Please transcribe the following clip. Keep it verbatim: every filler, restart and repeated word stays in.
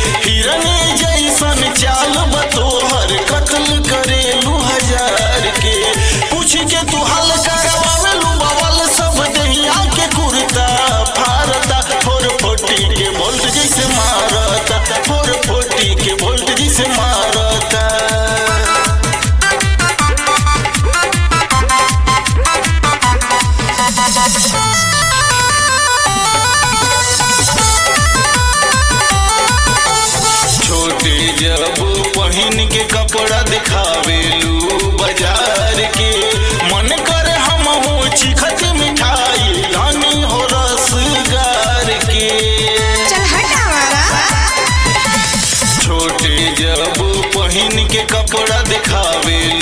हिरनी जैसन चाल बतोहर कत्ल करेलू हजार के। पूछ के तू हाल करवावेलू बवाल सब दहिया के कुर्ता फारता। फोर फोर्टी के बोल्ट जैसे मारता, फोर फोर्टी के बोल्ट जैसे मारता। छोटे जब पहिन के कपड़ा दिखावेलू बाजार के, मन करे हम हो चिखत मिठाई रानी हो रसगार के। चल हट आवारा। छोटे जब पहिन के कपड़ा दिखावेलू